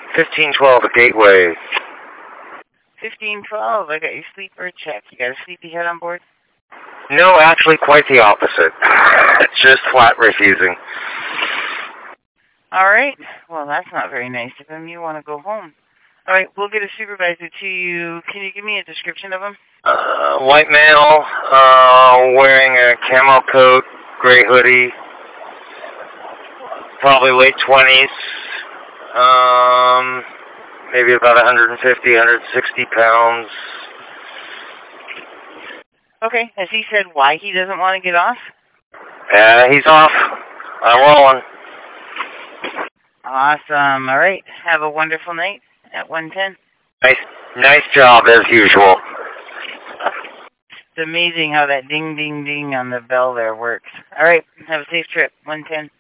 1512, a Gateway. 1512, I got your sleeper check. You got a sleepyhead on board? No, actually quite the opposite. It's just flat refusing. Alright, well that's not very nice of him. You want to go home. Alright, we'll get a supervisor to you. Can you give me a description of him? White male, wearing a camo coat, gray hoodie, probably late 20s, maybe about 150, 160 pounds. Okay, has he said why he doesn't want to get off? He's off. I'm rolling. Awesome. Alright, have a wonderful night at 110. Nice job as usual. It's amazing how that ding, ding, ding on the bell there works. Alright, have a safe trip, 110.